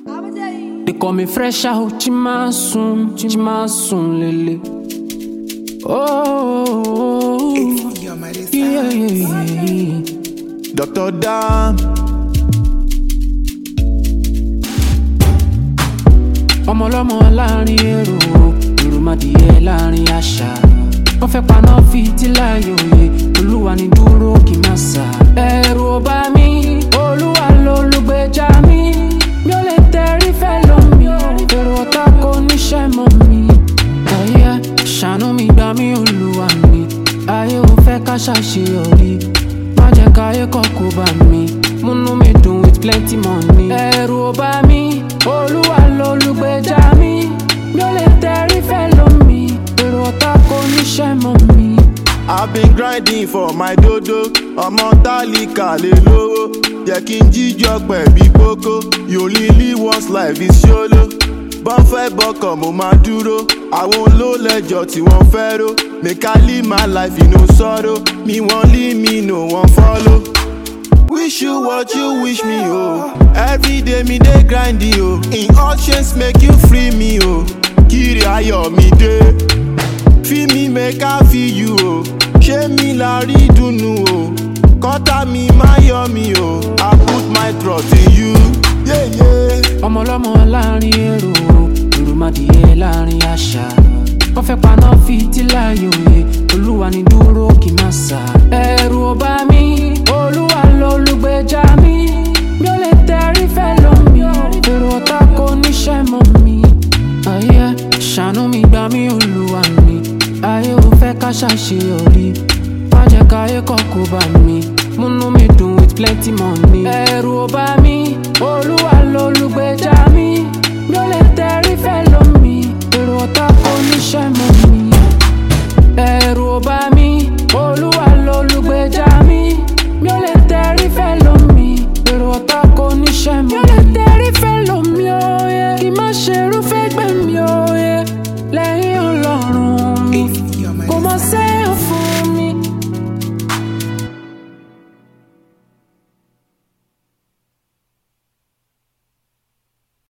They call me fresh out, Chimasun, lele. Oh, yeah. Dr. Dan. Ọmọ ọlọ́mọ láàrin èrò, ìrùmọ̀dìyẹ láàrin àṣà. Wọ́n fẹ́ paná fìtílà yòòyè, Olúwa ni dúró kì má sà. Ẹ̀rù ò bá mi, Olúwa lolùgbèjà mi. Mi ò lè tẹrí fẹ́ lómi, èrò ọ̀tá kò níṣẹ́ mọ́ mi. Ayé ṣàánú mi gbà mí Olúwa mi, ayé ò fẹ́ ká ṣàṣeyọrí. Má jẹ́ káyé kọ̀kọ̀ bá mi, múnú mi dùn with plenty money. Ẹ̀rù ò bá mi, Olúwa lolùgbèjà mi. Mi ò lè tẹrí fẹ́ lómi, èrò ọ̀tá kò níṣẹ́ mọ́ mi. I've been grinding for my dodo. Ọmọ tálíkà lè lówó. Jẹ́ kí n jíjọ pẹ̀bí kókó. You only live once, life is YOLO. Bọ́n fẹ́ bọ́kàn mo máa dúró. Àwọn olólẹ́jọ́ tí wọ́n fẹ́ ró. Make I live my life in no sorrow. Me wọ́n leave me, no one follow. Wish you what you wish me, oh. Every day me dey grind, oh. In all chains make you free me, oh. Kiri ayọ̀ mi dé. Feel me make I feel you, oh. Ṣé mi la rí dùnnú, oh. Kọ́tà mi máa yọ mi, oh. I put my trust in you, yeah, yeah. Ọmọ ọlọ́mọ láàrin èrò, ìrùmọ̀dìyẹ láàrin àṣà. Wọ́n fẹ́ paná fìtílà yòòyè, Olúwa ni dúró kì má sà. Ẹ̀rù ò bá mi, Olúwa lolùgbèjà mi. Mi ò lè tẹrí fẹ́ lómi, èrò ọ̀tá kò níṣẹ́ mọ́ mi. Ayé ṣàánú mi gbà mí Olúwa mi, ayé ò fẹ́ ká ṣàṣeyọrí. Má jẹ́ káyé kọ̀kọ̀ bá mi, múnú mi dùn with plenty money. Ẹ̀rù ò bá mi, Olúwa lolùgbèjà mi. Mi ò lè tẹrí fẹ́ lómi, èrò ọ̀tá kò níṣẹ́ mọ́ mi. Ẹ̀rù ò bá mi, Olúwa lolùgbèjà mi. Mi ò lè tẹrí fẹ́ lómi, èrò ọ̀tá kò níṣẹ́ mọ́ mi.